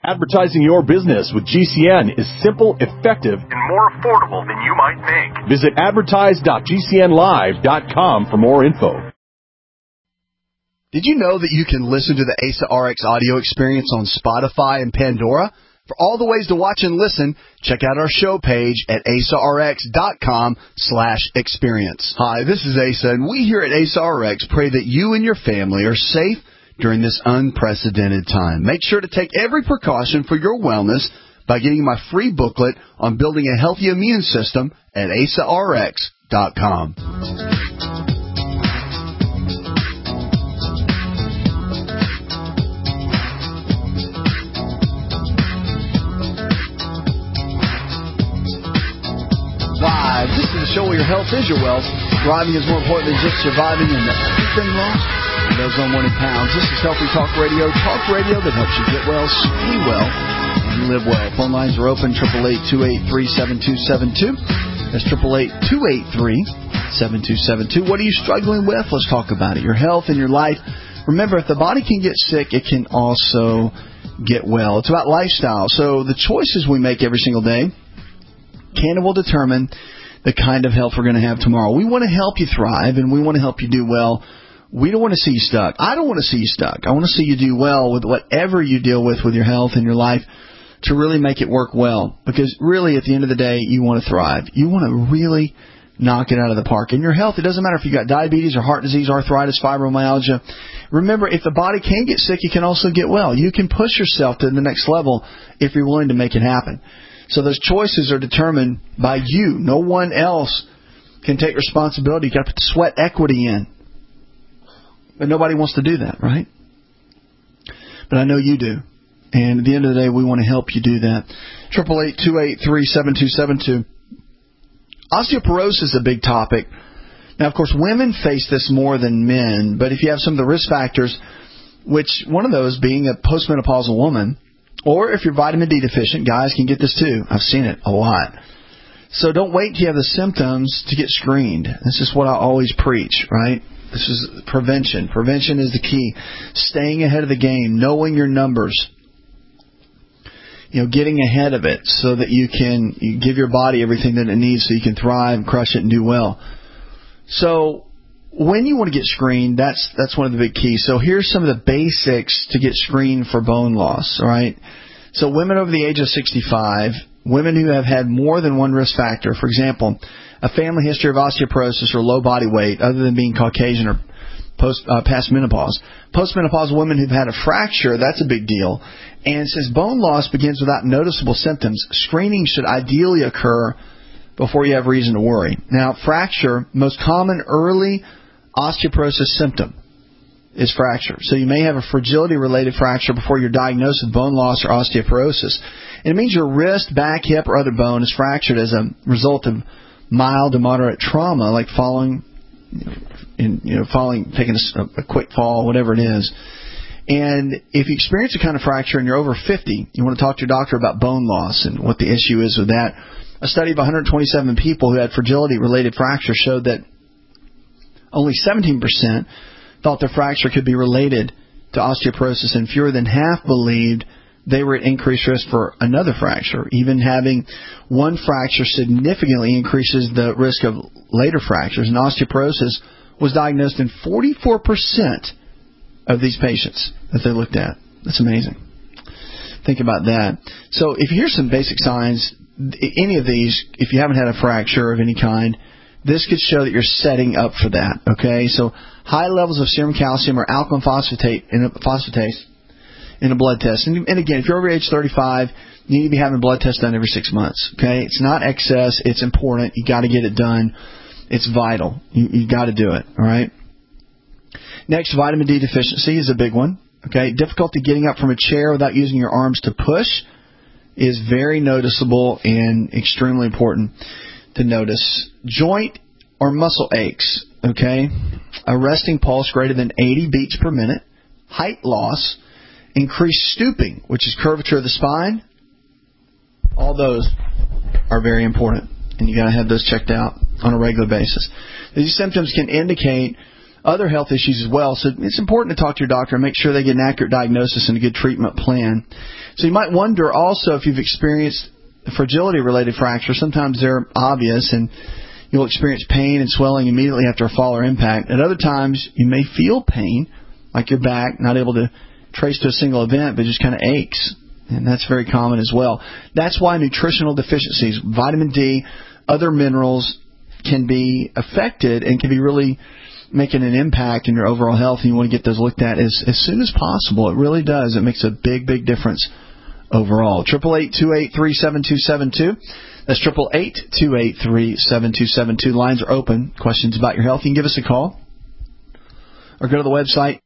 Advertising your business with GCN is simple, effective, and more affordable than you might think. Visit advertise.gcnlive.com for more info. Did you know that you can listen to the ASA RX audio experience on Spotify and Pandora? For all the ways to watch and listen, check out our show page at asarx.com/experience. Hi, this is Asa, and we here at ASA RX pray that you and your family are safe during this unprecedented time. Make sure to take every precaution for your wellness by getting my free booklet on building a healthy immune system at asarx.com. Live. This is the show where your health is your wealth. Thriving is more important than just surviving, and everything lost. Those on morning pounds. This is Healthy Talk Radio that helps you get well, stay well, and live well. Phone lines are open, 888-283-7272. That's 888-283-7272. What are you struggling with? Let's talk about it. Your health and your life. Remember, if the body can get sick, it can also get well. It's about lifestyle. So the choices we make every single day can and will determine the kind of health we're going to have tomorrow. We want to help you thrive, and we want to help you do well. We don't want to see you stuck. I don't want to see you stuck. I want to see you do well with whatever you deal with your health and your life to really make it work well. Because really, at the end of the day, you want to thrive. You want to really knock it out of the park. And your health, it doesn't matter if you've got diabetes or heart disease, arthritis, fibromyalgia. Remember, if the body can get sick, you can also get well. You can push yourself to the next level if you're willing to make it happen. So those choices are determined by you. No one else can take responsibility. You've got to put sweat equity in. But nobody wants to do that, right? But I know you do. And at the end of the day, we want to help you do that. 888-283-7272. Osteoporosis is a big topic. Now, of course, women face this more than men. But if you have some of the risk factors, which one of those being a postmenopausal woman, or if you're vitamin D deficient, guys can get this too. I've seen it a lot. So don't wait till you have the symptoms to get screened. This is what I always preach, right? This is prevention. Prevention is the key. Staying ahead of the game, knowing your numbers, getting ahead of it so that you give your body everything that it needs so you can thrive, crush it, and do well. So when you want to get screened, that's one of the big keys. So here's some of the basics to get screened for bone loss, all right? So women over the age of 65, women who have had more than one risk factor, for example, a family history of osteoporosis or low body weight other than being Caucasian or past menopause. Postmenopausal women who've had a fracture, that's a big deal. And since bone loss begins without noticeable symptoms, screening should ideally occur before you have reason to worry. Now, fracture, most common early osteoporosis symptom is fracture. So you may have a fragility-related fracture before you're diagnosed with bone loss or osteoporosis. And it means your wrist, back, hip, or other bone is fractured as a result of mild to moderate trauma, like falling, taking a quick fall, whatever it is. And if you experience a kind of fracture and you're over 50, you want to talk to your doctor about bone loss and what the issue is with that. A study of 127 people who had fragility-related fracture showed that only 17% thought their fracture could be related to osteoporosis, and fewer than half believed they were at increased risk for another fracture. Even having one fracture significantly increases the risk of later fractures, and osteoporosis was diagnosed in 44% of these patients that they looked at. That's amazing. Think about that. So if here's some basic signs, any of these, if you haven't had a fracture of any kind, this could show that you're setting up for that, okay? So high levels of serum calcium or alkaline phosphatase in a blood test. And again, if you're over age 35, you need to be having a blood test done every 6 months, okay? It's not excess. It's important. You got to get it done. It's vital. You got to do it, all right? Next, vitamin D deficiency is a big one, okay? Difficulty getting up from a chair without using your arms to push is very noticeable and extremely important to notice. Joint or muscle aches, okay? A resting pulse greater than 80 beats per minute, height loss, increased stooping, which is curvature of the spine. All those are very important, and you got to have those checked out on a regular basis. These symptoms can indicate other health issues as well. So it's important to talk to your doctor and make sure they get an accurate diagnosis and a good treatment plan. So you might wonder also if you've experienced fragility-related fractures. Sometimes they're obvious and you'll experience pain and swelling immediately after a fall or impact. At other times, you may feel pain, like your back, not able to trace to a single event, but just kind of aches. And that's very common as well. That's why nutritional deficiencies, vitamin D, other minerals can be affected and can be really making an impact in your overall health, and you want to get those looked at as soon as possible. It really does. It makes a big, big difference overall. 888-283-7272. That's 888-283-7272. Lines are open. Questions about your health, you can give us a call or go to the website.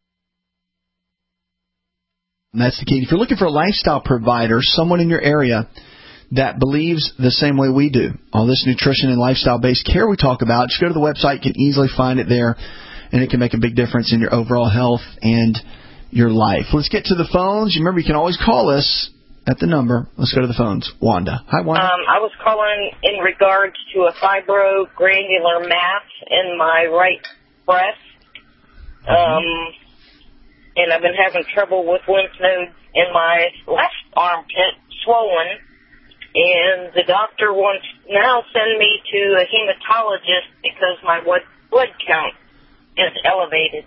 And that's the key. If you're looking for a lifestyle provider, someone in your area that believes the same way we do, all this nutrition and lifestyle-based care we talk about, just go to the website. You can easily find it there, and it can make a big difference in your overall health and your life. Let's get to the phones. Remember, you can always call us at the number. Let's go to the phones. Wanda. Hi, Wanda. I was calling in regards to a fibrogranular mass in my right breast. And I've been having trouble with lymph nodes in my left armpit, swollen. And the doctor wants now send me to a hematologist because my blood count is elevated.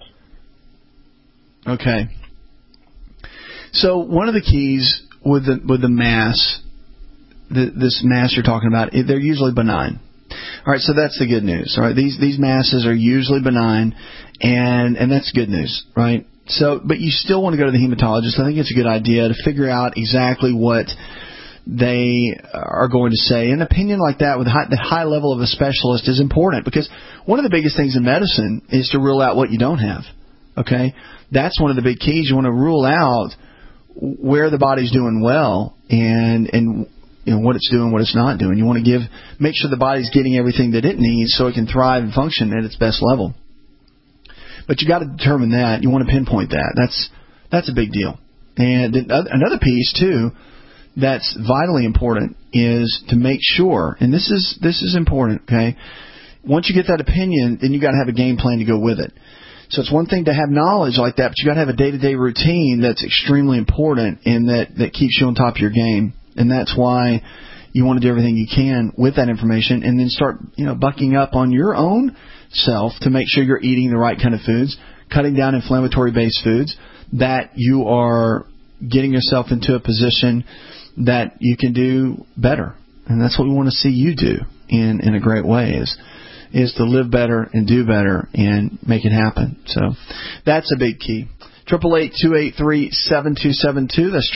Okay. So one of the keys with the mass, this mass you're talking about, they're usually benign. All right, so that's the good news. All right, these masses are usually benign, and that's good news, right? So, but you still want to go to the hematologist. I think it's a good idea to figure out exactly what they are going to say. An opinion like that with the high level of a specialist is important, because one of the biggest things in medicine is to rule out what you don't have. Okay, that's one of the big keys. You want to rule out where the body's doing well and you know what it's doing, what it's not doing. You want to make sure the body's getting everything that it needs so it can thrive and function at its best level. But you got to determine that. You want to pinpoint that. That's a big deal. And another piece too that's vitally important is to make sure, and this is important, okay? Once you get that opinion, then you got to have a game plan to go with it. So it's one thing to have knowledge like that, but you got to have a day-to-day routine that's extremely important and that keeps you on top of your game. And that's why you want to do everything you can with that information, and then start, bucking up on your own self to make sure you're eating the right kind of foods, cutting down inflammatory-based foods, that you are getting yourself into a position that you can do better. And that's what we want to see you do in a great way is to live better and do better and make it happen. So that's a big key. 888-283-7272. That's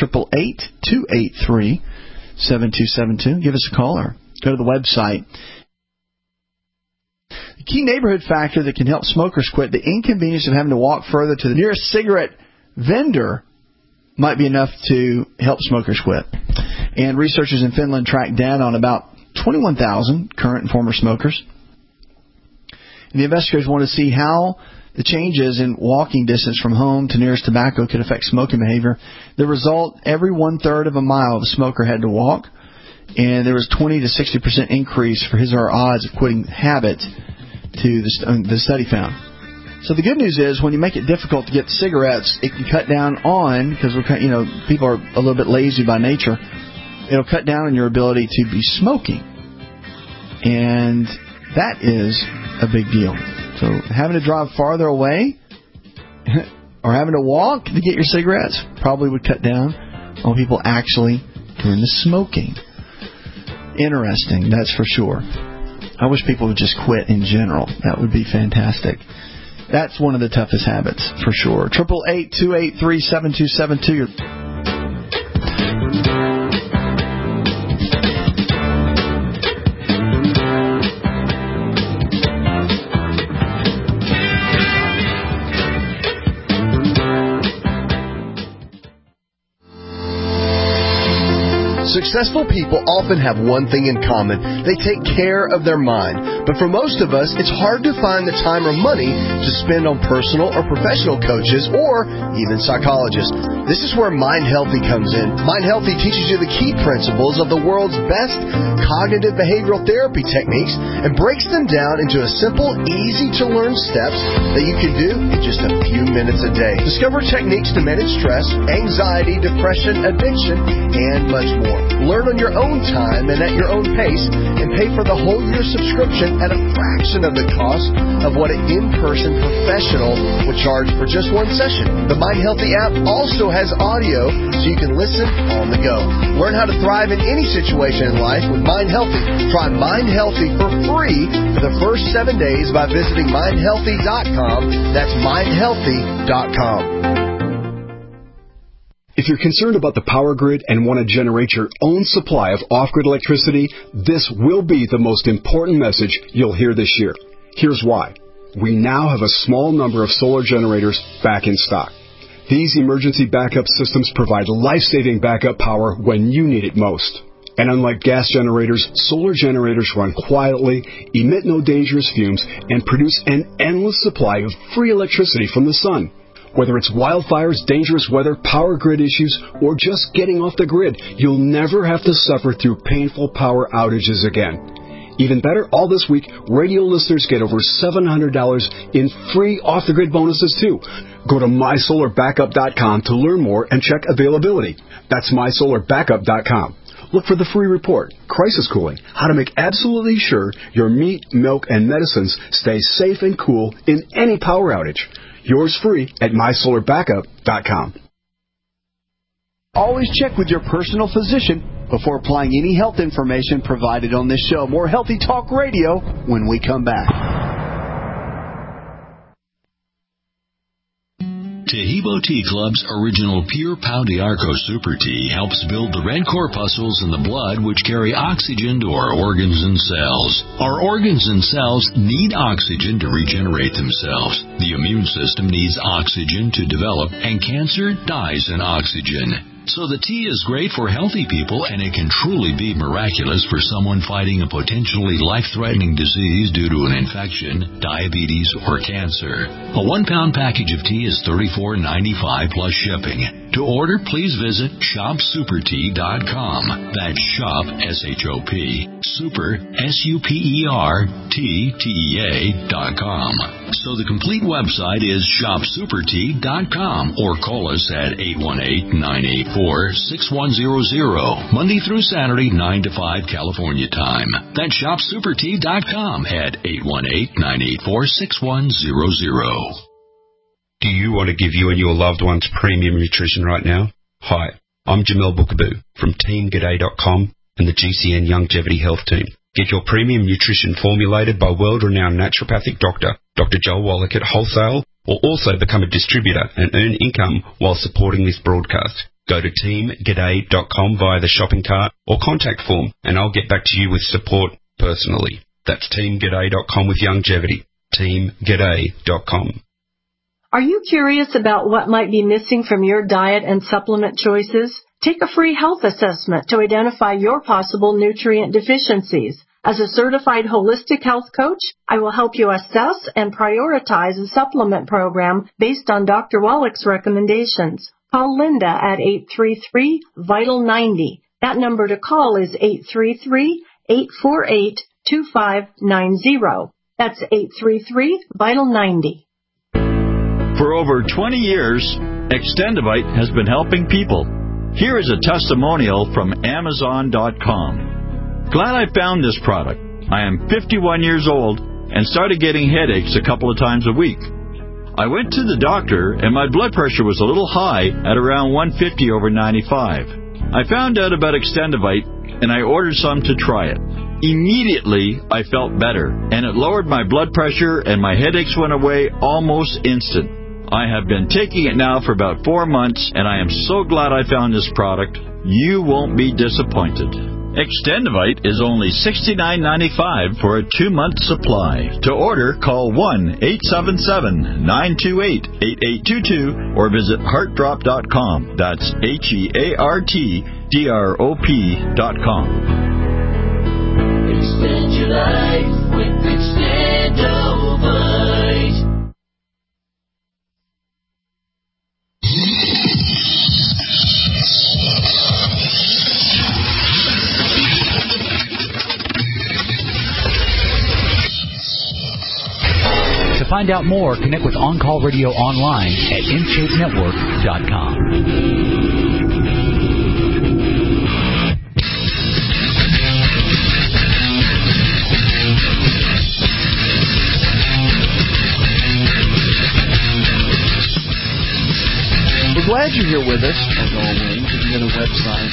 888-283-7272. Give us a call or go to the website. The key neighborhood factor that can help smokers quit, the inconvenience of having to walk further to the nearest cigarette vendor, might be enough to help smokers quit. And researchers in Finland tracked data on about 21,000 current and former smokers. And the investigators want to see how the changes in walking distance from home to nearest tobacco could affect smoking behavior. The result, every 1/3 of a mile the smoker had to walk, and there was 20 to 60% increase for his or her odds of quitting the habit, the study found. So the good news is when you make it difficult to get cigarettes, it can cut down on, because people are a little bit lazy by nature, it'll cut down on your ability to be smoking. And that is a big deal. So having to drive farther away or having to walk to get your cigarettes probably would cut down on people actually doing the smoking. Interesting, that's for sure. I wish people would just quit in general. That would be fantastic. That's one of the toughest habits, for sure. 888-283-7272. Successful people often have one thing in common. They take care of their mind. But for most of us, it's hard to find the time or money to spend on personal or professional coaches or even psychologists. This is where Mind Healthy comes in. Mind Healthy teaches you the key principles of the world's best cognitive behavioral therapy techniques and breaks them down into a simple, easy-to-learn steps that you can do in just a few minutes a day. Discover techniques to manage stress, anxiety, depression, addiction, and much more. Learn on your own time and at your own pace, and pay for the whole year subscription at a fraction of the cost of what an in-person professional would charge for just one session. The Mind Healthy app also has audio so you can listen on the go. Learn how to thrive in any situation in life with Mind Healthy. Try Mind Healthy for free for the first 7 days by visiting mindhealthy.com. That's mindhealthy.com. If you're concerned about the power grid and want to generate your own supply of off-grid electricity, this will be the most important message you'll hear this year. Here's why. We now have a small number of solar generators back in stock. These emergency backup systems provide life-saving backup power when you need it most. And unlike gas generators, solar generators run quietly, emit no dangerous fumes, and produce an endless supply of free electricity from the sun. Whether it's wildfires, dangerous weather, power grid issues, or just getting off the grid, you'll never have to suffer through painful power outages again. Even better, all this week, radio listeners get over $700 in free off-the-grid bonuses, too. Go to mysolarbackup.com to learn more and check availability. That's mysolarbackup.com. Look for the free report, Crisis Cooling, how to make absolutely sure your meat, milk, and medicines stay safe and cool in any power outage. Yours free at mysolarbackup.com. Always check with your personal physician before applying any health information provided on this show. More Healthy Talk Radio when we come back. Taheebo Tea Club's original Pure Pau d'Arco Super Tea helps build the red corpuscles in the blood which carry oxygen to our organs and cells. Our organs and cells need oxygen to regenerate themselves. The immune system needs oxygen to develop, and cancer dies in oxygen. So the tea is great for healthy people, and it can truly be miraculous for someone fighting a potentially life-threatening disease due to an infection, diabetes, or cancer. A 1-pound package of tea is $34.95 plus shipping. To order, please visit shopsupertea.com. That's shop, S-H-O-P, super, S-U-P-E-R-T-T-E-A.com. So the complete website is shopsupertea.com, or call us at 818-984-6100, Monday through Saturday, 9 to 5 California time. That's shopsupertea.com at 818-984-6100. Do you want to give you and your loved ones premium nutrition right now? Hi, I'm Jamel Bookaboo from TeamGaday.com and the GCN Longevity Health Team. Get your premium nutrition formulated by world-renowned naturopathic doctor, Dr. Joel Wallach at wholesale, or also become a distributor and earn income while supporting this broadcast. Go to TeamGaday.com via the shopping cart or contact form, and I'll get back to you with support personally. That's TeamGaday.com with longevity. TeamGaday.com. Are you curious about what might be missing from your diet and supplement choices? Take a free health assessment to identify your possible nutrient deficiencies. As a certified holistic health coach, I will help you assess and prioritize a supplement program based on Dr. Wallach's recommendations. Call Linda at 833-VITAL-90. That number to call is 833-848-2590. That's 833-VITAL-90. For over 20 years, Extendivite has been helping people. Here is a testimonial from Amazon.com. Glad I found this product. I am 51 years old and started getting headaches a couple of times a week. I went to the doctor and my blood pressure was a little high at around 150 over 95. I found out about Extendivite and I ordered some to try it. Immediately, I felt better, and it lowered my blood pressure and my headaches went away almost instant. I have been taking it now for about 4 months, and I am so glad I found this product. You won't be disappointed. Extendivite is only $69.95 for a 2-month supply. To order, call 1-877-928-8822 or visit heartdrop.com. That's HEARTDROP.com. Spend your life with Extendovite. To find out more, connect with On Call Radio online at InShapeNetwork.com. We're glad you're here with us, as always. If you go to the website,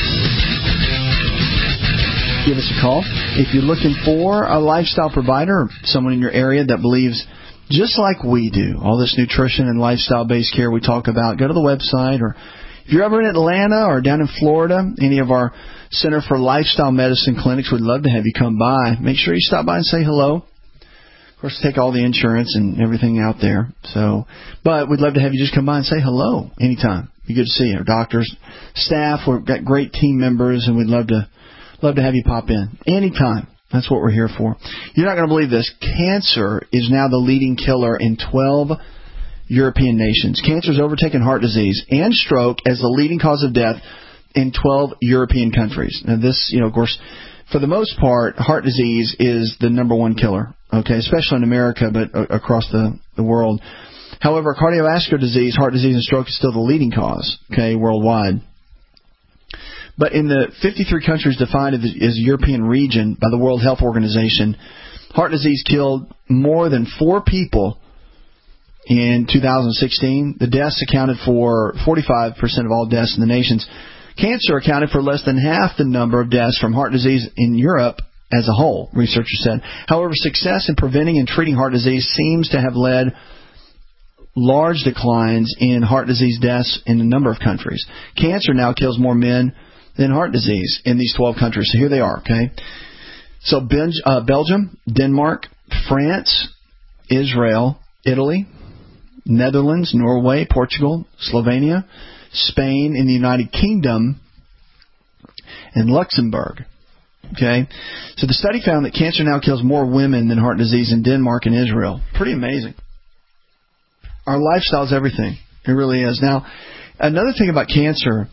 give us a call. If you're looking for a lifestyle provider or someone in your area that believes just like we do, all this nutrition and lifestyle-based care we talk about, go to the website. Or if you're ever in Atlanta or down in Florida, any of our Center for Lifestyle Medicine clinics, we'd love to have you come by. Make sure you stop by and say hello. Of course, take all the insurance and everything out there. But we'd love to have you just come by and say hello anytime. Be good to see you. Our doctors, staff, we've got great team members, and we'd love to have you pop in anytime. That's what we're here for. You're not going to believe this. Cancer is now the leading killer in 12 European nations. Cancer has overtaken heart disease and stroke as the leading cause of death in 12 European countries. Now, this, of course, for the most part, heart disease is the number one killer, okay, especially in America, but across the world. However, cardiovascular disease, heart disease, and stroke is still the leading cause, okay, worldwide. But in the 53 countries defined as a European region by the World Health Organization, heart disease killed more than 4 people in 2016. The deaths accounted for 45% of all deaths in the nations. Cancer accounted for less than half the number of deaths from heart disease in Europe as a whole, researchers said. However, success in preventing and treating heart disease seems to have led large declines in heart disease deaths in a number of countries. Cancer now kills more men than heart disease in these 12 countries. So here they are, okay? So Belgium, Denmark, France, Israel, Italy, Netherlands, Norway, Portugal, Slovenia, Spain, and the United Kingdom, and Luxembourg. Okay? So the study found that cancer now kills more women than heart disease in Denmark and Israel. Pretty amazing. Our lifestyle is everything. It really is. Now, another thing about cancer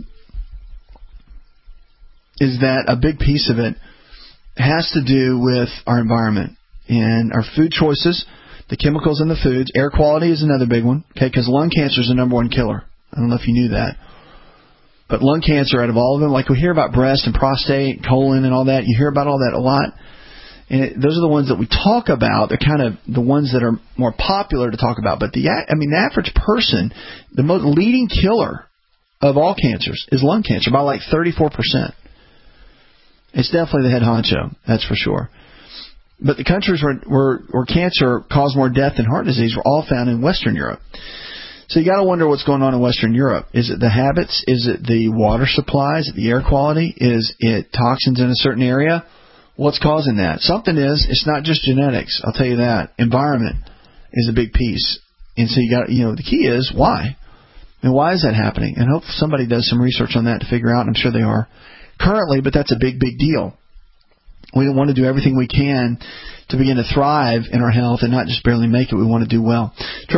is that a big piece of it has to do with our environment and our food choices, the chemicals in the foods. Air quality is another big one, okay, because lung cancer is the number one killer. I don't know if you knew that. But lung cancer, out of all of them, like we hear about breast and prostate, colon and all that, you hear about all that a lot. And those are the ones that we talk about. They're kind of the ones that are more popular to talk about. But the average person, the most leading killer of all cancers is lung cancer by like 34%. It's definitely the head honcho, that's for sure. But the countries where cancer caused more death than heart disease were all found in Western Europe. So you got to wonder what's going on in Western Europe. Is it the habits? Is it the water supply? Is it the air quality? Is it toxins in a certain area? What's causing that? Something is. It's not just genetics. I'll tell you that. Environment is a big piece. And so you got, the key is why. And why is that happening? And hope somebody does some research on that to figure out. And I'm sure they are currently, but that's a big, big deal. We want to do everything we can to begin to thrive in our health and not just barely make it. We want to do well.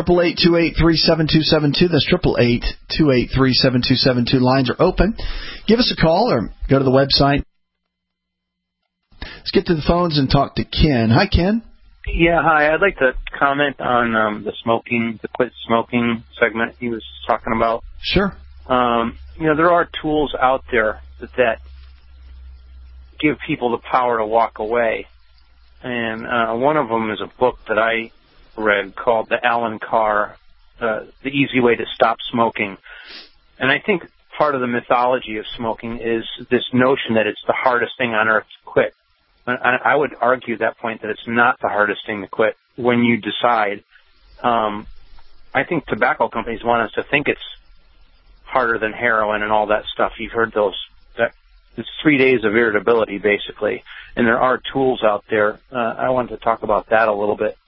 888-283-7272. That's 888-283-7272. Lines are open. Give us a call or go to the website. Let's get to the phones and talk to Ken. Hi, Ken. Yeah, hi. I'd like to comment on the quit smoking segment he was talking about. Sure. There are tools out there that give people the power to walk away. And one of them is a book that I read called The Alan Carr, The Easy Way to Stop Smoking. And I think part of the mythology of smoking is this notion that it's the hardest thing on earth to quit. I would argue that point that it's not the hardest thing to quit when you decide. I think tobacco companies want us to think it's harder than heroin and all that stuff. You've heard those. It's 3 days of irritability, basically. And there are tools out there. I wanted to talk about that a little bit.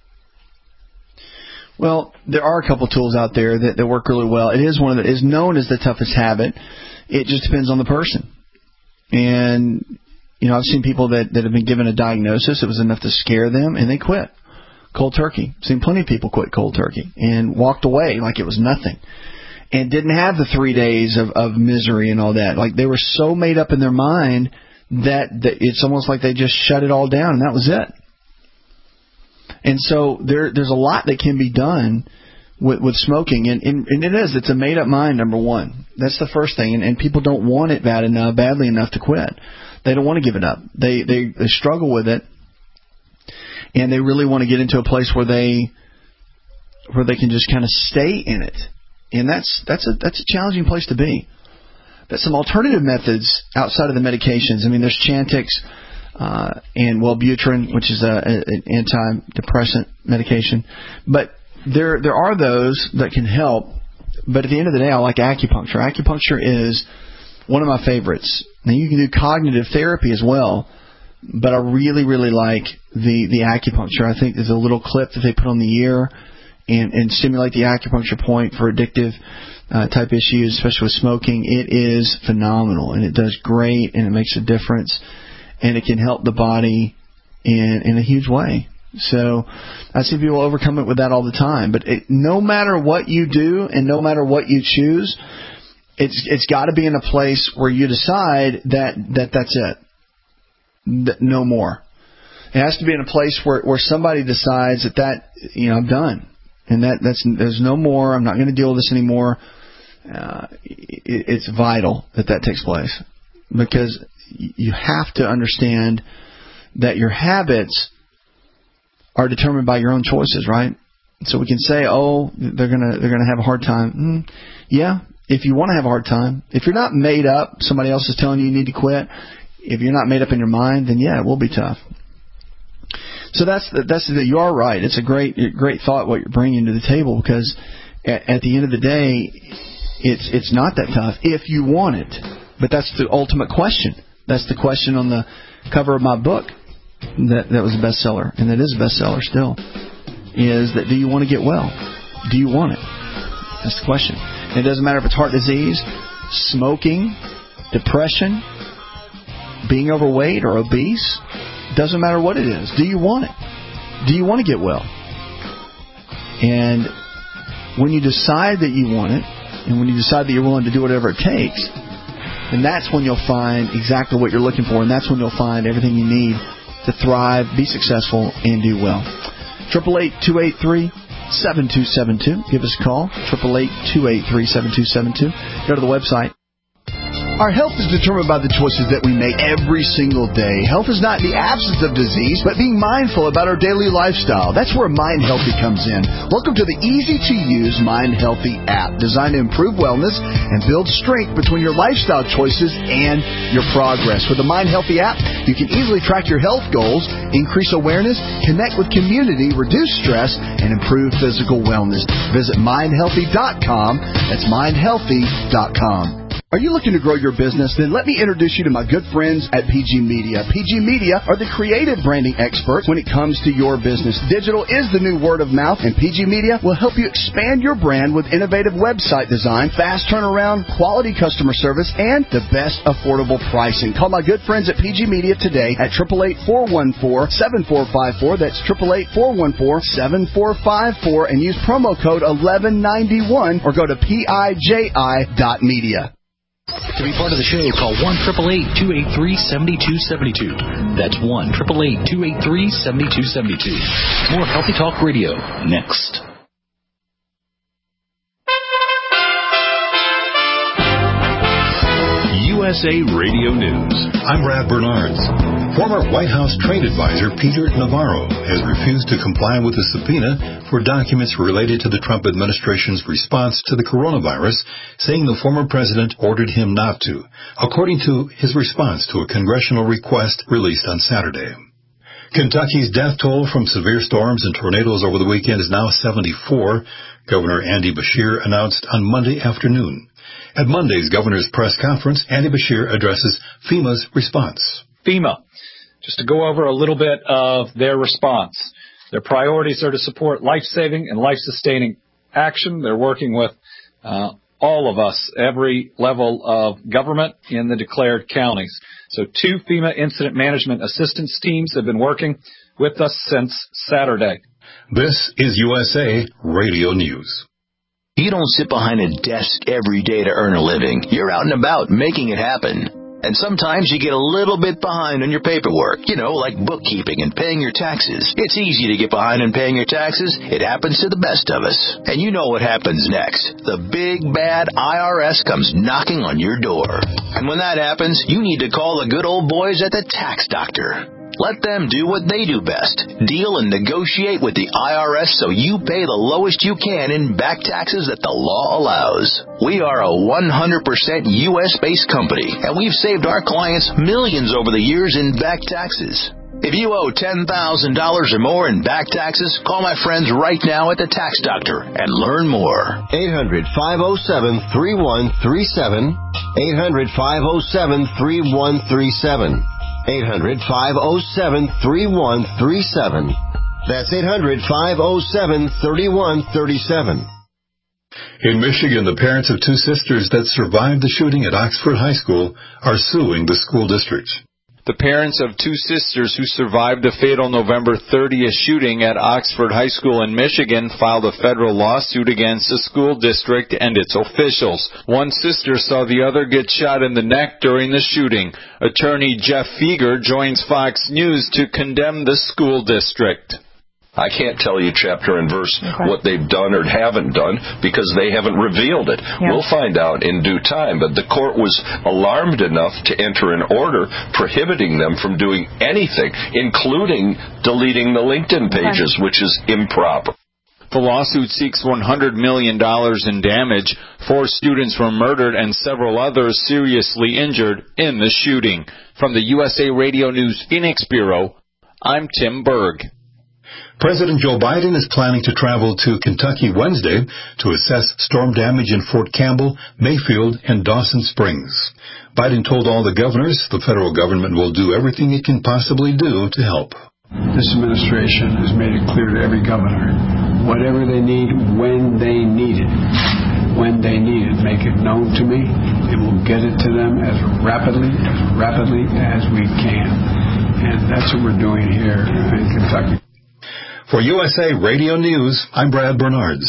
Well, there are a couple tools out there that work really well. It is one that is known as the toughest habit. It just depends on the person. And I've seen people that have been given a diagnosis. It was enough to scare them, and they quit cold turkey. I've seen plenty of people quit cold turkey and walked away like it was nothing, and didn't have the 3 days of misery and all that. Like, they were so made up in their mind that it's almost like they just shut it all down, and that was it. And so there's a lot that can be done with smoking, and it's a made up mind, number one. That's the first thing, and people don't want it badly enough to quit. They don't want to give it up. They struggle with it, and they really want to get into a place where they can just kind of stay in it, and that's a challenging place to be. But some alternative methods outside of the medications. I mean, there's Chantix and Wellbutrin, which is an antidepressant medication, but there are those that can help. But at the end of the day, I like acupuncture. Acupuncture is one of my favorites. Now, you can do cognitive therapy as well, but I really, really like the acupuncture. I think there's a little clip that they put on the ear and stimulate the acupuncture point for addictive type issues, especially with smoking. It is phenomenal, and it does great, and it makes a difference, and it can help the body in a huge way. So I see people overcome it with that all the time. But no matter what you do and no matter what you choose, it's got to be in a place where you decide that's it. No more. It has to be in a place where somebody decides that I'm done, and there's no more. I'm not going to deal with this anymore. It's vital that takes place, because you have to understand that your habits are determined by your own choices, right? So we can say, they're gonna have a hard time. Yeah, if you want to have a hard time, if you're not made up, somebody else is telling you need to quit. If you're not made up in your mind, then yeah, it will be tough. So you are right. It's a great thought what you're bringing to the table, because at the end of the day, it's not that tough if you want it. But that's the ultimate question. That's the question on the cover of my book. That was a bestseller, and that is a bestseller still, is that do you want to get well? Do you want it? That's the question. And it doesn't matter if it's heart disease, smoking, depression, being overweight or obese. Doesn't matter what it is. Do you want it? Do you want to get well? And when you decide that you want it, and when you decide that you're willing to do whatever it takes, then that's when you'll find exactly what you're looking for, and that's when you'll find everything you need to thrive, be successful, and do well. 888-283-7272. Give us a call. 888-283-7272. Go to the website. Our health is determined by the choices that we make every single day. Health is not the absence of disease, but being mindful about our daily lifestyle. That's where Mind Healthy comes in. Welcome to the easy-to-use Mind Healthy app, designed to improve wellness and build strength between your lifestyle choices and your progress. With the Mind Healthy app, you can easily track your health goals, increase awareness, connect with community, reduce stress, and improve physical wellness. Visit mindhealthy.com. That's mindhealthy.com. Are you looking to grow your business? Then let me introduce you to my good friends at PG Media. PG Media are the creative branding experts when it comes to your business. Digital is the new word of mouth, and PG Media will help you expand your brand with innovative website design, fast turnaround, quality customer service, and the best affordable pricing. Call my good friends at PG Media today at 888-414-7454. That's 888-414-7454, and use promo code 1191 or go to PIJI.media. To be part of the show, call 1-888-283-7272. That's 1-888-283-7272. More Healthy Talk Radio next. USA Radio News. I'm Brad Bernards. Former White House trade advisor Peter Navarro has refused to comply with a subpoena for documents related to the Trump administration's response to the coronavirus, saying the former president ordered him not to, according to his response to a congressional request released on Saturday. Kentucky's death toll from severe storms and tornadoes over the weekend is now 74, Governor Andy Beshear announced on Monday afternoon. At Monday's governor's press conference, Andy Beshear addresses FEMA's response. FEMA, just to go over a little bit of their response. Their priorities are to support life-saving and life-sustaining action. They're working with all of us, every level of government in the declared counties. So 2 FEMA incident management assistance teams have been working with us since Saturday. This is USA Radio News. You don't sit behind a desk every day to earn a living. You're out and about making it happen. And sometimes you get a little bit behind on your paperwork, like bookkeeping and paying your taxes. It's easy to get behind on paying your taxes. It happens to the best of us. And you know what happens next. The big, bad IRS comes knocking on your door. And when that happens, you need to call the good old boys at the Tax Doctor. Let them do what they do best. Deal and negotiate with the IRS so you pay the lowest you can in back taxes that the law allows. We are a 100% U.S.-based company, and we've saved our clients millions over the years in back taxes. If you owe $10,000 or more in back taxes, call my friends right now at the Tax Doctor and learn more. 800-507-3137. 800-507-3137. 800-507-3137. That's 800-507-3137. In Michigan, the parents of 2 sisters that survived the shooting at Oxford High School are suing the school district. The parents of 2 sisters who survived the fatal November 30th shooting at Oxford High School in Michigan filed a federal lawsuit against the school district and its officials. One sister saw the other get shot in the neck during the shooting. Attorney Jeff Feger joins Fox News to condemn the school district. I can't tell you chapter and verse what they've done or haven't done because they haven't revealed it. Yeah. We'll find out in due time. But the court was alarmed enough to enter an order prohibiting them from doing anything, including deleting the LinkedIn pages, which is improper. The lawsuit seeks $100 million in damage. 4 students were murdered and several others seriously injured in the shooting. From the USA Radio News Phoenix Bureau, I'm Tim Berg. President Joe Biden is planning to travel to Kentucky Wednesday to assess storm damage in Fort Campbell, Mayfield, and Dawson Springs. Biden told all the governors the federal government will do everything it can possibly do to help. This administration has made it clear to every governor, whatever they need, when they need it. When they need it, make it known to me, and we'll get it to them as rapidly as we can. And that's what we're doing here in Kentucky. For USA Radio News, I'm Brad Bernards.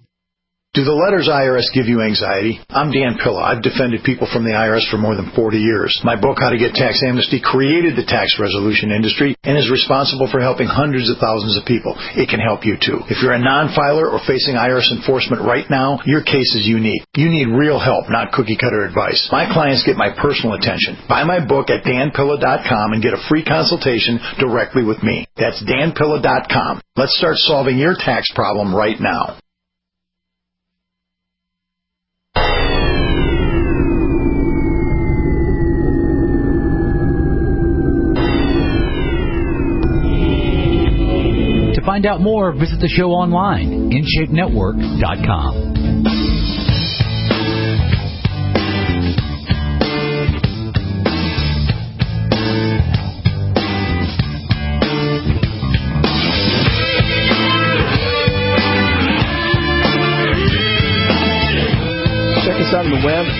Do the letters IRS give you anxiety? I'm Dan Pilla. I've defended people from the IRS for more than 40 years. My book, How to Get Tax Amnesty, created the tax resolution industry and is responsible for helping hundreds of thousands of people. It can help you, too. If you're a non-filer or facing IRS enforcement right now, your case is unique. You need real help, not cookie-cutter advice. My clients get my personal attention. Buy my book at danpilla.com and get a free consultation directly with me. That's danpilla.com. Let's start solving your tax problem right now. To find out more, visit the show online, InShapeNetwork.com. Check us out on the web.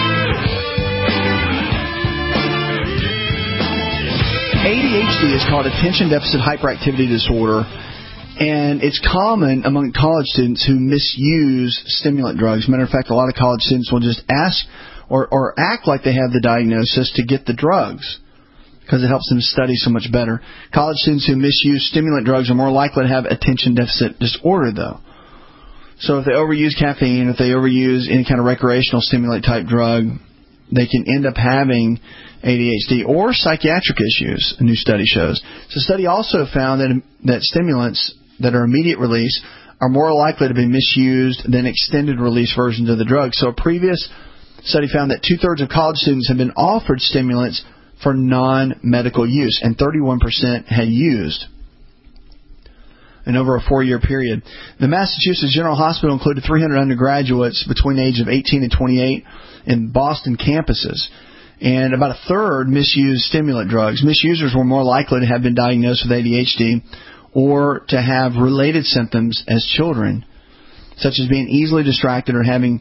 ADHD is called Attention Deficit Hyperactivity Disorder, and it's common among college students who misuse stimulant drugs. Matter of fact, a lot of college students will just ask or act like they have the diagnosis to get the drugs because it helps them study so much better. College students who misuse stimulant drugs are more likely to have attention deficit disorder, though. So if they overuse caffeine, if they overuse any kind of recreational stimulant type drug, they can end up having ADHD or psychiatric issues, a new study shows. So the study also found that stimulants that are immediate release are more likely to be misused than extended release versions of the drug. So a previous study found that 2/3 of college students have been offered stimulants for non-medical use, and 31% had used in over a 4-year period. The Massachusetts General Hospital included 300 undergraduates between the age of 18 and 28 in Boston campuses, and about 1/3 misused stimulant drugs. Misusers were more likely to have been diagnosed with ADHD or to have related symptoms as children, such as being easily distracted or having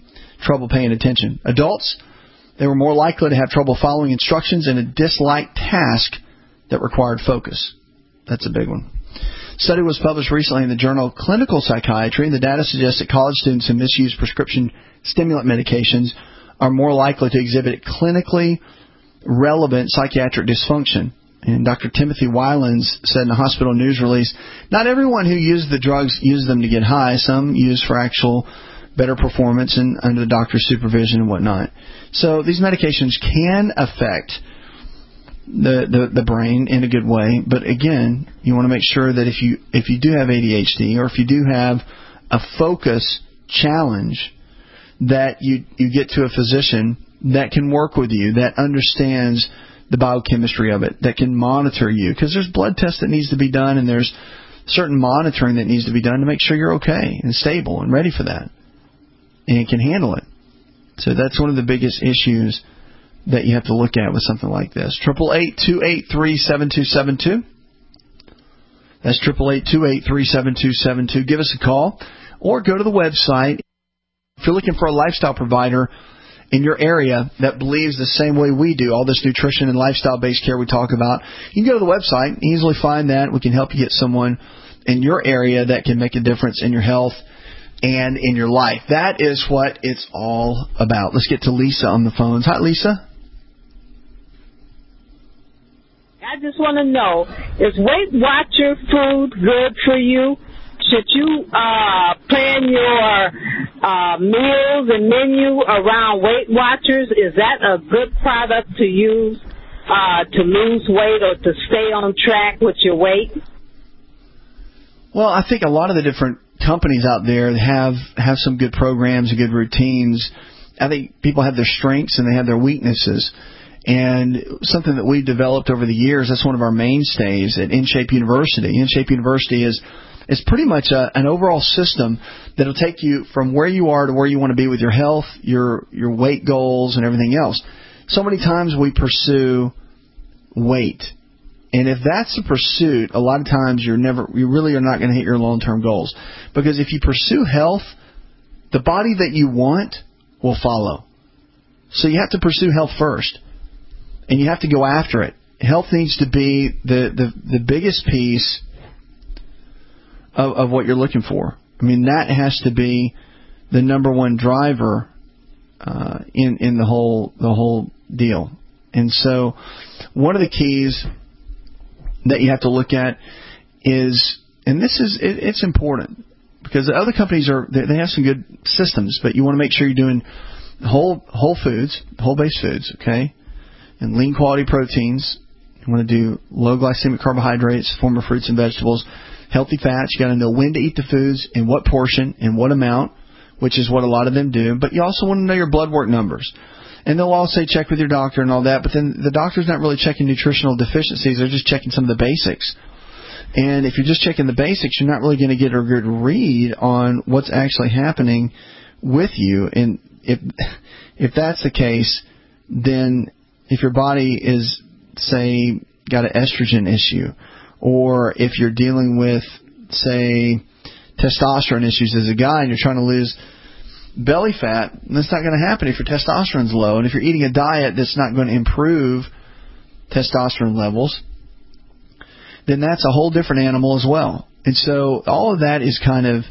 trouble paying attention. Adults, they were more likely to have trouble following instructions in a disliked task that required focus. That's a big one. Study was published recently in the journal Clinical Psychiatry, and the data suggests that college students who misuse prescription stimulant medications are more likely to exhibit clinically relevant psychiatric dysfunction. And Dr. Timothy Wylans said in a hospital news release, not everyone who used the drugs used them to get high. Some used for actual better performance and under the doctor's supervision and whatnot. So these medications can affect the brain in a good way, but again, you want to make sure that if you do have ADHD or if you do have a focus challenge, that you get to a physician that can work with you, that understands the biochemistry of it, that can monitor you, because there's blood tests that needs to be done and there's certain monitoring that needs to be done to make sure you're okay and stable and ready for that and can handle it. So that's one of the biggest issues that you have to look at with something like this. 888-283-7272. That's 888-283-7272. Give us a call or go to the website. If you're looking for a lifestyle provider in your area that believes the same way we do, all this nutrition and lifestyle-based care we talk about, you can go to the website, easily find that. We can help you get someone in your area that can make a difference in your health and in your life. That is what it's all about. Let's get to Lisa on the phones. Hi, Lisa. I just want to know, is Weight Watcher food good for you? Should you plan your meals and menu around Weight Watchers? Is that a good product to use to lose weight or to stay on track with your weight? Well, I think a lot of the different companies out there have some good programs and good routines. I think people have their strengths and they have their weaknesses. And something that we've developed over the years, that's one of our mainstays at InShape University. InShape University is pretty much an overall system that will take you from where you are to where you want to be with your health, your weight goals, and everything else. So many times we pursue weight. And if that's the pursuit, a lot of times you really are not going to hit your long-term goals. Because if you pursue health, the body that you want will follow. So you have to pursue health first. And you have to go after it. Health needs to be the biggest piece of what you're looking for. I mean, that has to be the number one driver in the whole deal. And so one of the keys that you have to look at is, and it's important because the other companies they have some good systems, but you want to make sure you're doing whole foods, whole-based foods, okay? And lean quality proteins. You want to do low glycemic carbohydrates, form of fruits and vegetables, healthy fats. You got to know when to eat the foods, in what portion, in what amount, which is what a lot of them do. But you also want to know your blood work numbers. And they'll all say check with your doctor and all that, but then the doctor's not really checking nutritional deficiencies. They're just checking some of the basics. And if you're just checking the basics, you're not really going to get a good read on what's actually happening with you. And if that's the case, then if your body is, say, got an estrogen issue, or if you're dealing with, say, testosterone issues as a guy and you're trying to lose belly fat, that's not going to happen if your testosterone's low. And if you're eating a diet that's not going to improve testosterone levels, then that's a whole different animal as well. And so all of that is kind of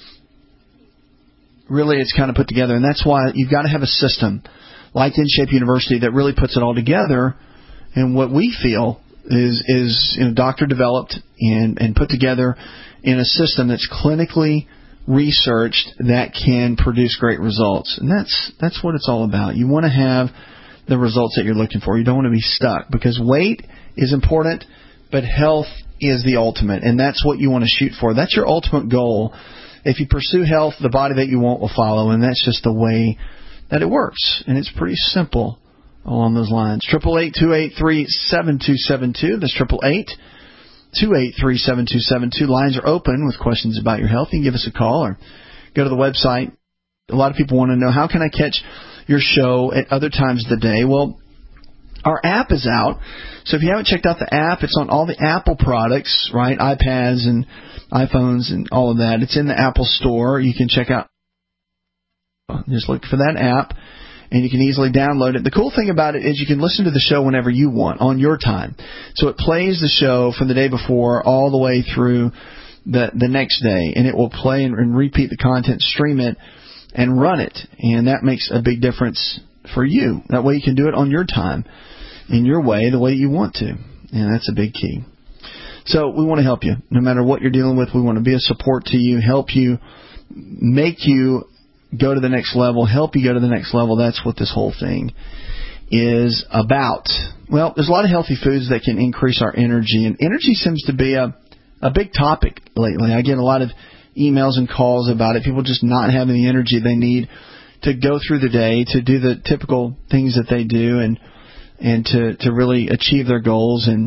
put together. And that's why you've got to have a system like InShape University that really puts it all together. And what we feel is doctor developed and put together in a system that's clinically researched that can produce great results. And that's what it's all about. You want to have the results that you're looking for. You don't want to be stuck, because weight is important, but health is the ultimate, and that's what you want to shoot for. That's your ultimate goal. If you pursue health, the body that you want will follow, and that's just the way that it works. And it's pretty simple along those lines. 888-283-7272. That's 888-283-7272. Lines are open with questions about your health. You can give us a call or go to the website. A lot of people want to know, how can I catch your show at other times of the day? Well, our app is out. So if you haven't checked out the app, it's on all the Apple products, right? iPads and iPhones and all of that. It's in the Apple Store. You can check out Just look for that app, and you can easily download it. The cool thing about it is you can listen to the show whenever you want, on your time. So it plays the show from the day before all the way through the next day, and it will play and repeat the content, stream it, and run it. And that makes a big difference for you. That way you can do it on your time, in your way, the way you want to. And that's a big key. So we want to help you. No matter what you're dealing with, we want to be a support to you, help you, make you go to the next level, help you go to the next level. That's what this whole thing is about. Well, there's a lot of healthy foods that can increase our energy, and energy seems to be a big topic lately. I get a lot of emails and calls about it, people just not having the energy they need to go through the day, to do the typical things that they do, and to really achieve their goals and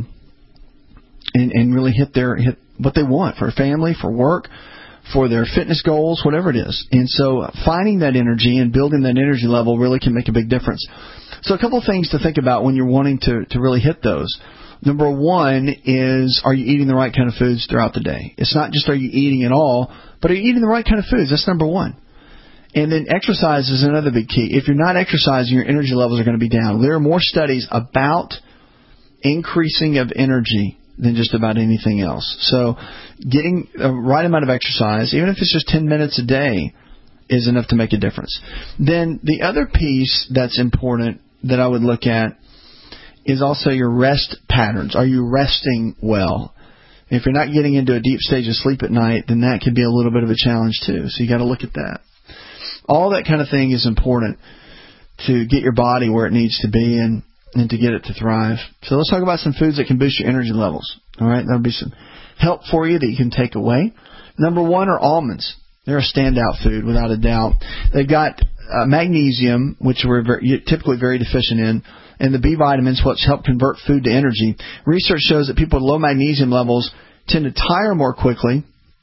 really hit what they want for family, for work, for their fitness goals, whatever it is. And so finding that energy and building that energy level really can make a big difference. So a couple of things to think about when you're wanting to really hit those. Number one is, are you eating the right kind of foods throughout the day? It's not just are you eating at all, but are you eating the right kind of foods? That's number one. And then exercise is another big key. If you're not exercising, your energy levels are going to be down. There are more studies about increasing of energy than just about anything else. So getting the right amount of exercise, even if it's just 10 minutes a day, is enough to make a difference. Then the other piece that's important that I would look at is also your rest patterns. Are you resting well? If you're not getting into a deep stage of sleep at night, then that can be a little bit of a challenge too. So you got to look at that. All that kind of thing is important to get your body where it needs to be and to get it to thrive. So let's talk about some foods that can boost your energy levels. All right, that'll be some help for you that you can take away. Number one are almonds. They're a standout food without a doubt. They've got magnesium, which we're typically very deficient in, and the B vitamins, which help convert food to energy. Research shows that people with low magnesium levels tend to tire more quickly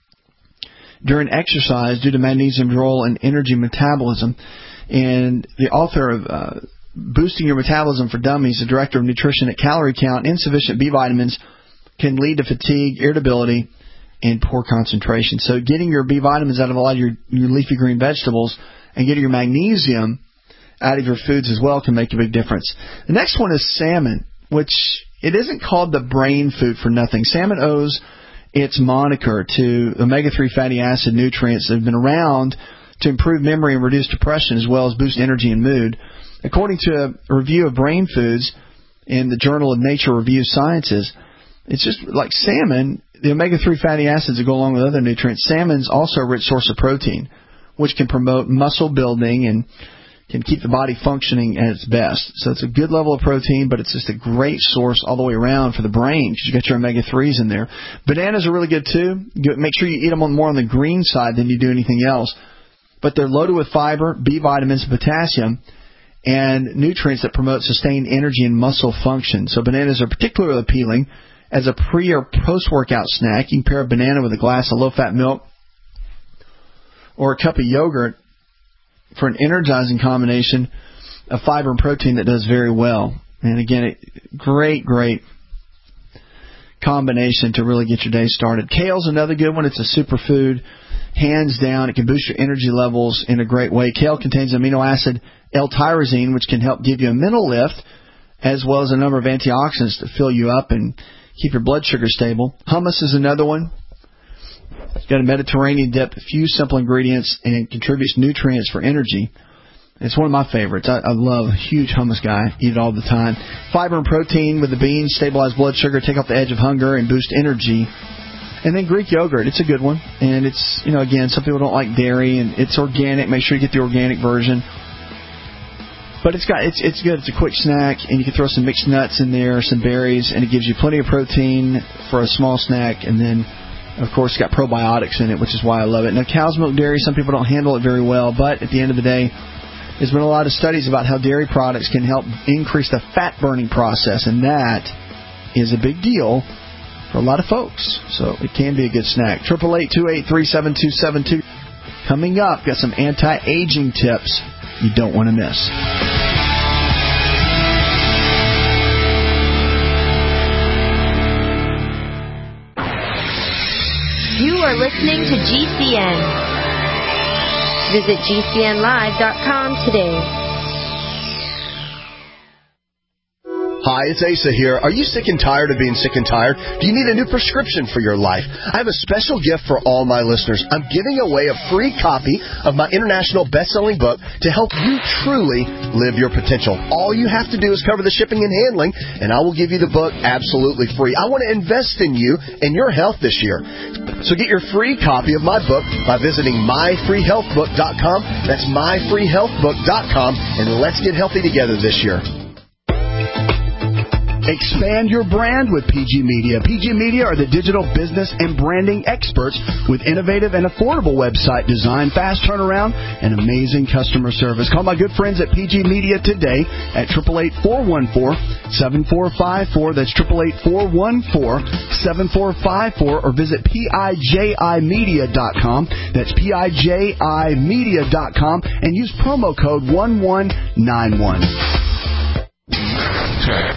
during exercise due to magnesium's role in energy metabolism. And the author of Boosting Your Metabolism for Dummies, the director of nutrition at Calorie Count, insufficient B vitamins can lead to fatigue, irritability, and poor concentration. So getting your B vitamins out of a lot of your leafy green vegetables and getting your magnesium out of your foods as well can make a big difference. The next one is salmon, which it isn't called the brain food for nothing. Salmon owes its moniker to omega-3 fatty acid nutrients that have been around to improve memory and reduce depression as well as boost energy and mood. According to a review of brain foods in the Journal of Nature Reviews Sciences, it's just like salmon, the omega-3 fatty acids that go along with other nutrients. Salmon's also a rich source of protein, which can promote muscle building and can keep the body functioning at its best. So it's a good level of protein, but it's just a great source all the way around for the brain because you got your omega-3s in there. Bananas are really good too. Make sure you eat them more on the green side than you do anything else. But they're loaded with fiber, B vitamins, and potassium, and nutrients that promote sustained energy and muscle function. So bananas are particularly appealing as a pre- or post-workout snack. You can pair a banana with a glass of low-fat milk or a cup of yogurt for an energizing combination of fiber and protein that does very well. And again, great combination to really get your day started. Kale's another good one. It's a superfood. Hands down, it can boost your energy levels in a great way. Kale contains amino acid L-tyrosine, which can help give you a mental lift, as well as a number of antioxidants to fill you up and keep your blood sugar stable. Hummus is another one. It's got a Mediterranean dip, a few simple ingredients, and contributes nutrients for energy. It's one of my favorites. I love a huge hummus guy. Eat it all the time. Fiber and protein with the beans stabilize blood sugar, take off the edge of hunger, and boost energy. And then Greek yogurt, it's a good one. And it's, again, some people don't like dairy, and it's organic. Make sure you get the organic version. But it's good. It's a quick snack, and you can throw some mixed nuts in there, some berries, and it gives you plenty of protein for a small snack. And then, of course, it's got probiotics in it, which is why I love it. Now, cow's milk dairy, some people don't handle it very well, but at the end of the day, there's been a lot of studies about how dairy products can help increase the fat-burning process, and that is a big deal for a lot of folks. So it can be a good snack. 888-283-7272. Coming up, got some anti-aging tips you don't want to miss. You are listening to GCN. Visit GCNlive.com today. Hi, it's Asa here. Are you sick and tired of being sick and tired? Do you need a new prescription for your life? I have a special gift for all my listeners. I'm giving away a free copy of my international best-selling book to help you truly live your potential. All you have to do is cover the shipping and handling, and I will give you the book absolutely free. I want to invest in you and your health this year. So get your free copy of my book by visiting myfreehealthbook.com. That's myfreehealthbook.com, and let's get healthy together this year. Expand your brand with PG Media. PG Media are the digital business and branding experts with innovative and affordable website design, fast turnaround, and amazing customer service. Call my good friends at PG Media today at 888-414-7454. That's 888-414-7454, or visit PIJImedia.com. That's PIJImedia.com, and use promo code 1191.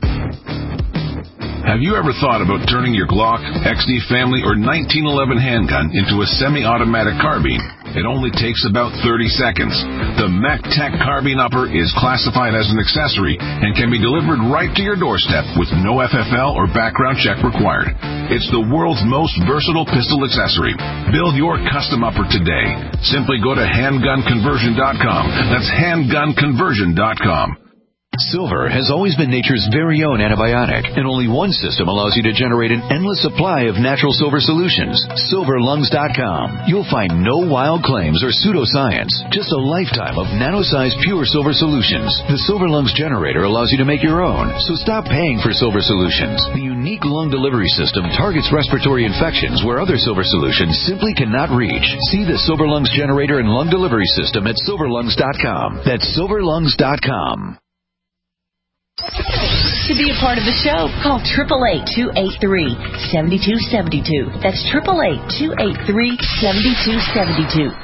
Have you ever thought about turning your Glock, XD Family, or 1911 handgun into a semi-automatic carbine? It only takes about 30 seconds. The MacTac Carbine Upper is classified as an accessory and can be delivered right to your doorstep with no FFL or background check required. It's the world's most versatile pistol accessory. Build your custom upper today. Simply go to handgunconversion.com. That's handgunconversion.com. Silver has always been nature's very own antibiotic, and only one system allows you to generate an endless supply of natural silver solutions. SilverLungs.com. You'll find no wild claims or pseudoscience, just a lifetime of nano-sized pure silver solutions. The Silver Lungs generator allows you to make your own, so stop paying for silver solutions. The unique lung delivery system targets respiratory infections where other silver solutions simply cannot reach. See the Silver Lungs generator and lung delivery system at SilverLungs.com. That's SilverLungs.com. To be a part of the show, call 888-283-7272. That's 888-283-7272.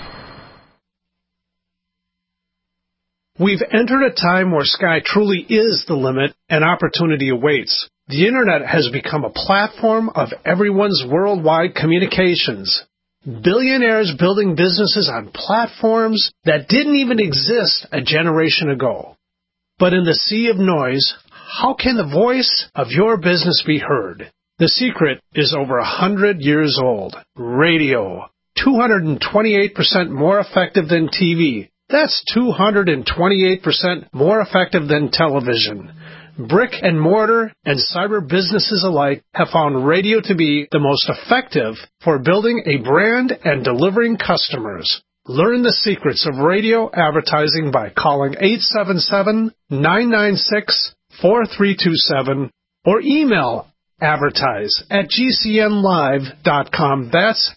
We've entered a time where sky truly is the limit and opportunity awaits. The Internet has become a platform of everyone's worldwide communications. Billionaires building businesses on platforms that didn't even exist a generation ago. But in the sea of noise, how can the voice of your business be heard? The secret is over 100 years old. Radio. 228% more effective than TV. That's 228% more effective than television. Brick and mortar and cyber businesses alike have found radio to be the most effective for building a brand and delivering customers. Learn the secrets of radio advertising by calling 877-996-4327 or email advertise@gcnlive.com. That's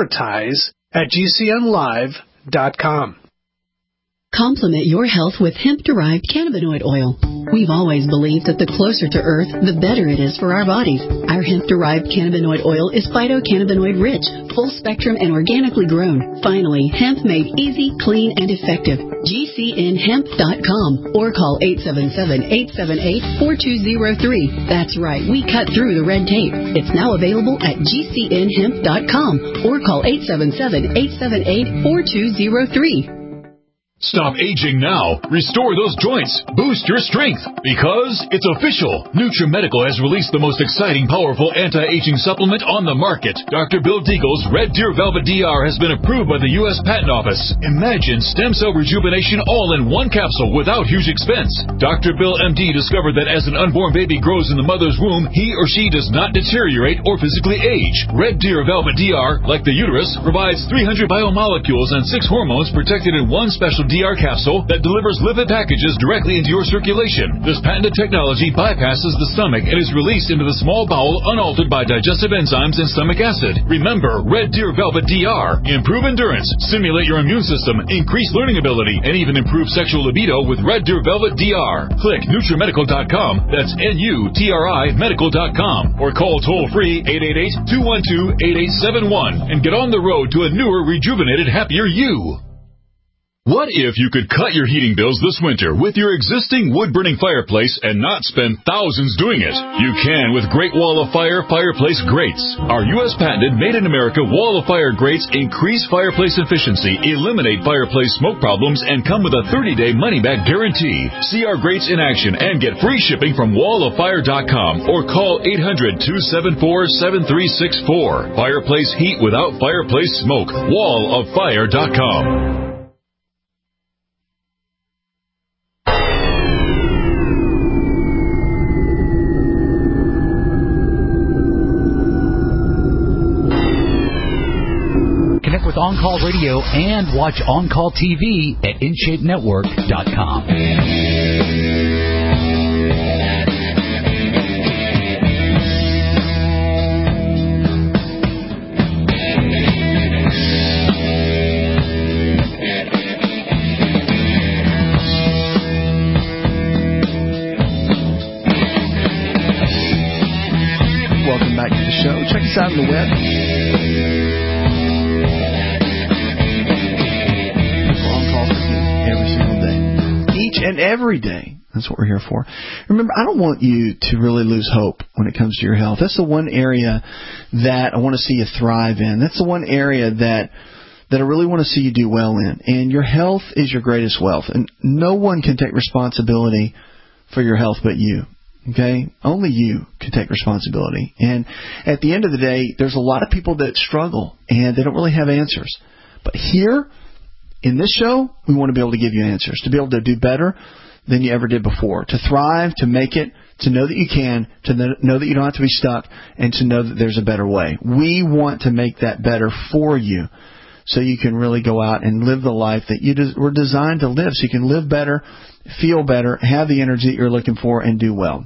advertise@gcnlive.com. Complement your health with hemp-derived cannabinoid oil. We've always believed that the closer to Earth, the better it is for our bodies. Our hemp-derived cannabinoid oil is phytocannabinoid-rich, full-spectrum, and organically grown. Finally, hemp made easy, clean, and effective. GCNhemp.com or call 877-878-4203. That's right, we cut through the red tape. It's now available at GCNhemp.com or call 877-878-4203. Stop aging now. Restore those joints. Boost your strength. Because it's official. NutriMedical has released the most exciting, powerful anti-aging supplement on the market. Dr. Bill Deagle's Red Deer Velvet DR has been approved by the U.S. Patent Office. Imagine stem cell rejuvenation all in one capsule without huge expense. Dr. Bill MD discovered that as an unborn baby grows in the mother's womb, he or she does not deteriorate or physically age. Red Deer Velvet DR, like the uterus, provides 300 biomolecules and 6 hormones protected in one special DR capsule that delivers lipid packages directly into your circulation. This patented technology bypasses the stomach and is released into the small bowel unaltered by digestive enzymes and stomach acid. Remember, Red Deer Velvet DR. Improve endurance, stimulate your immune system, increase learning ability, and even improve sexual libido with Red Deer Velvet DR. Click NutriMedical.com. That's NUTRI Medical.com. Or call toll-free 888-212-8871 and get on the road to a newer, rejuvenated, happier you. What if you could cut your heating bills this winter with your existing wood-burning fireplace and not spend thousands doing it? You can with Great Wall of Fire fireplace grates. Our U.S. patented made-in-America Wall of Fire grates increase fireplace efficiency, eliminate fireplace smoke problems, and come with a 30-day money-back guarantee. See our grates in action and get free shipping from walloffire.com or call 800-274-7364. Fireplace heat without fireplace smoke. walloffire.com. Connect with On Call Radio and watch On Call TV at InShapeNetwork.com. Welcome back to the show. Check us out on the web. And every day. That's what we're here for. Remember, I don't want you to really lose hope when it comes to your health. That's the one area that I want to see you thrive in. That's the one area that I really want to see you do well in. And your health is your greatest wealth. And no one can take responsibility for your health but you. Okay? Only you can take responsibility. And at the end of the day, there's a lot of people that struggle and they don't really have answers. But here, in this show, we want to be able to give you answers, to be able to do better than you ever did before, to thrive, to make it, to know that you can, to know that you don't have to be stuck, and to know that there's a better way. We want to make that better for you so you can really go out and live the life that you were designed to live, so you can live better, feel better, have the energy that you're looking for, and do well.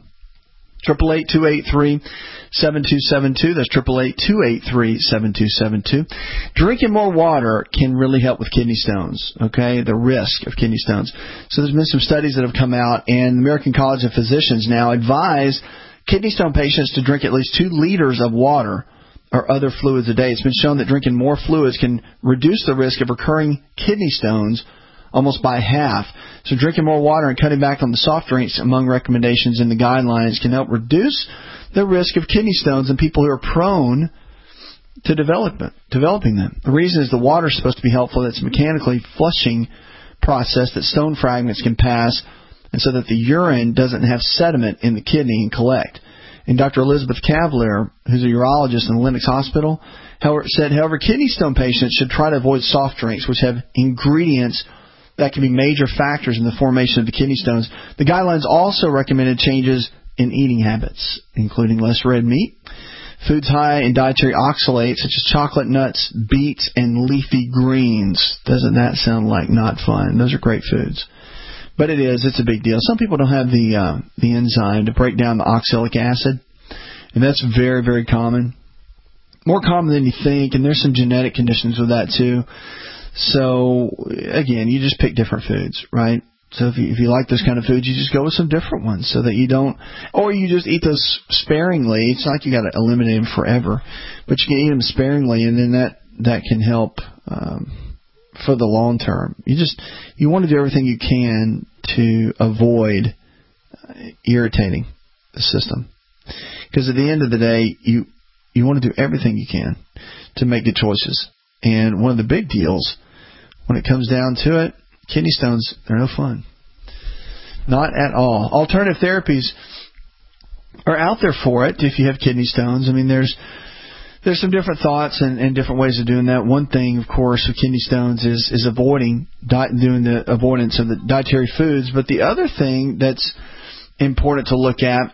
888-283-7272. That's 888-283-7272. Drinking more water can really help with kidney stones, okay, the risk of kidney stones. So there's been some studies that have come out, and the American College of Physicians now advise kidney stone patients to drink at least 2 liters of water or other fluids a day. It's been shown that drinking more fluids can reduce the risk of recurring kidney stones almost by half. So drinking more water and cutting back on the soft drinks among recommendations in the guidelines can help reduce the risk of kidney stones in people who are prone to developing them. The reason is the water is supposed to be helpful. It's a mechanically flushing process that stone fragments can pass, and so that the urine doesn't have sediment in the kidney and collect. And Dr. Elizabeth Cavalier, who's a urologist in the Lenox Hospital, said, however, kidney stone patients should try to avoid soft drinks, which have ingredients that can be major factors in the formation of the kidney stones. The guidelines also recommended changes in eating habits, including less red meat, foods high in dietary oxalates such as chocolate, nuts, beets, and leafy greens. Doesn't that sound like not fun? Those are great foods. But it is. It's a big deal. Some people don't have the enzyme to break down the oxalic acid, and that's very, very common. More common than you think, and there's some genetic conditions with that too. So, again, you just pick different foods, right? So if you like those kind of foods, you just go with some different ones so that you don't, or you just eat those sparingly. It's not like you got to eliminate them forever, but you can eat them sparingly, and then that can help for the long term. You want to do everything you can to avoid irritating the system, because at the end of the day, you want to do everything you can to make good choices. And one of the big deals, when it comes down to it, kidney stones, they're no fun. Not at all. Alternative therapies are out there for it if you have kidney stones. I mean, there's some different thoughts and different ways of doing that. One thing, of course, with kidney stones is doing the avoidance of the dietary foods. But the other thing that's important to look at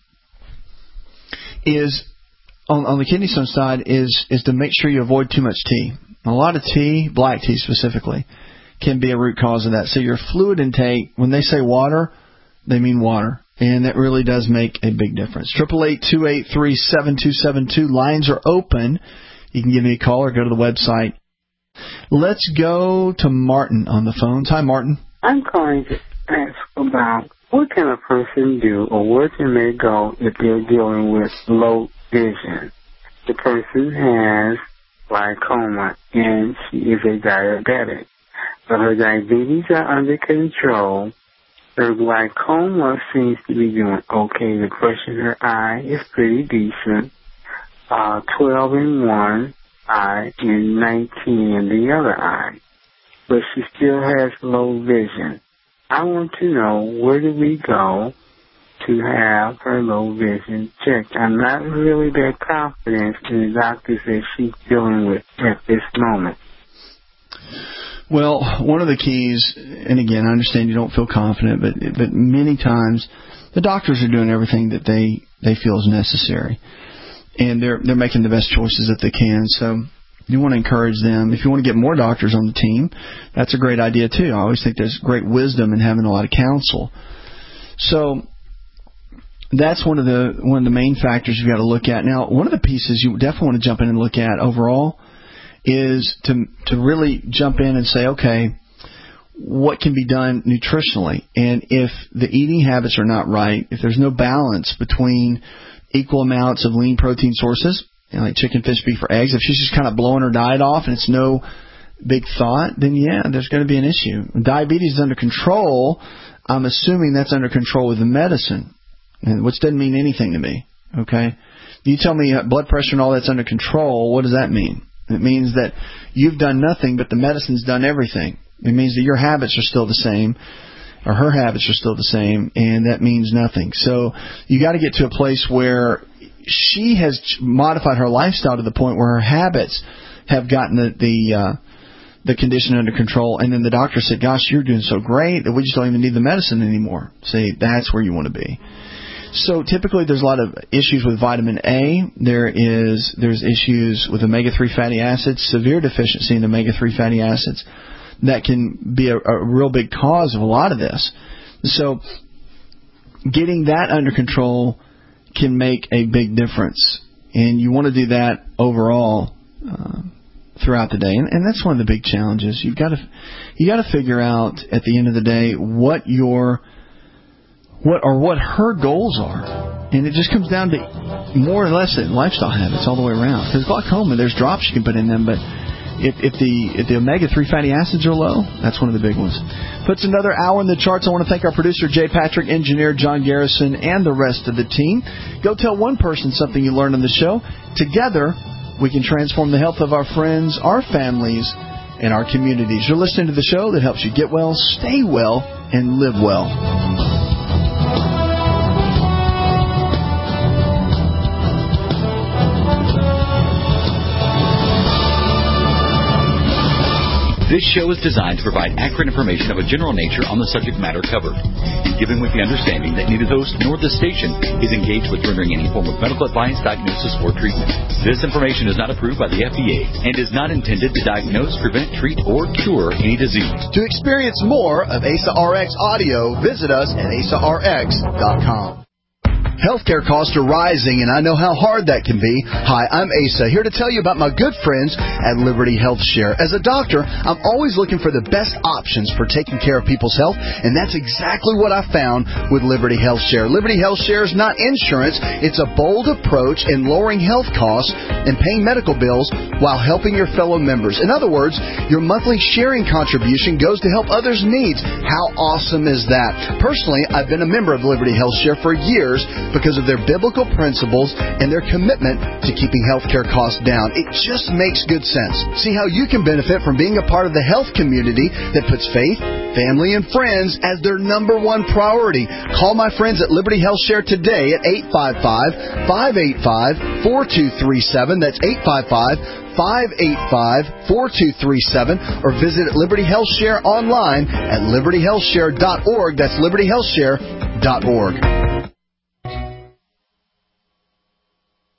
is, on the kidney stone side, is to make sure you avoid too much tea. A lot of tea, black tea specifically, can be a root cause of that. So your fluid intake, when they say water, they mean water. And that really does make a big difference. 888-283-7272. Lines are open. You can give me a call or go to the website. Let's go to Martin on the phone. Hi, Martin. I'm calling to ask about what can a person do or where can they go if they're dealing with low vision. The person has glaucoma and she is a diabetic. But her diabetes are under control. Her glaucoma seems to be doing okay. The pressure in her eye is pretty decent. 12 in one eye and 19 in the other eye. But she still has low vision. I want to know, where do we go to have her low vision checked? I'm not really that confident in the doctors that she's dealing with at this moment. Well, one of the keys, and again, I understand you don't feel confident, but many times the doctors are doing everything that they feel is necessary, and they're making the best choices that they can. So you want to encourage them. If you want to get more doctors on the team, that's a great idea too. I always think there's great wisdom in having a lot of counsel. So that's one of the main factors you've got to look at. Now, one of the pieces you definitely want to jump in and look at overall is to really jump in and say, okay, what can be done nutritionally? And if the eating habits are not right, if there's no balance between equal amounts of lean protein sources, like chicken, fish, beef, or eggs, if she's just kind of blowing her diet off and it's no big thought, then yeah, there's going to be an issue. When diabetes is under control, I'm assuming that's under control with the medicine, which doesn't mean anything to me, okay? You tell me blood pressure and all that's under control, what does that mean? It means that you've done nothing, but the medicine's done everything. It means that your habits are still the same, or her habits are still the same, and that means nothing. So you got to get to a place where she has modified her lifestyle to the point where her habits have gotten the condition under control, and then the doctor said, gosh, you're doing so great that we just don't even need the medicine anymore. See, that's where you want to be. So typically there's a lot of issues with vitamin A. There's issues with omega-3 fatty acids, severe deficiency in omega-3 fatty acids. That can be a real big cause of a lot of this. So getting that under control can make a big difference. And you want to do that overall throughout the day. And that's one of the big challenges. You got to figure out at the end of the day what her goals are. And it just comes down to more or less lifestyle habits all the way around. Because glaucoma, there's drops you can put in them, but if the omega-3 fatty acids are low, that's one of the big ones. Puts another hour in the charts. I want to thank our producer, Jay Patrick, engineer John Garrison, and the rest of the team. Go tell one person something you learned on the show. Together, we can transform the health of our friends, our families, and our communities. You're listening to the show that helps you get well, stay well, and live well. This show is designed to provide accurate information of a general nature on the subject matter covered, given with the understanding that neither the host nor the station is engaged with rendering any form of medical advice, diagnosis, or treatment. This information is not approved by the FDA and is not intended to diagnose, prevent, treat, or cure any disease. To experience more of ASA RX audio, visit us at asarx.com. Healthcare costs are rising, and I know how hard that can be. Hi, I'm Asa, here to tell you about my good friends at Liberty Health Share. As a doctor, I'm always looking for the best options for taking care of people's health, and that's exactly what I found with Liberty Health Share. Liberty Health Share is not insurance. It's a bold approach in lowering health costs and paying medical bills while helping your fellow members. In other words, your monthly sharing contribution goes to help others' needs. How awesome is that? Personally, I've been a member of Liberty Health Share for years because of their biblical principles and their commitment to keeping healthcare costs down. It just makes good sense. See how you can benefit from being a part of the health community that puts faith, family, and friends as their number one priority. Call my friends at Liberty Health Share today at 855-585-4237. That's 855-585-4237, or visit Liberty Health Share online at libertyhealthshare.org. That's libertyhealthshare.org.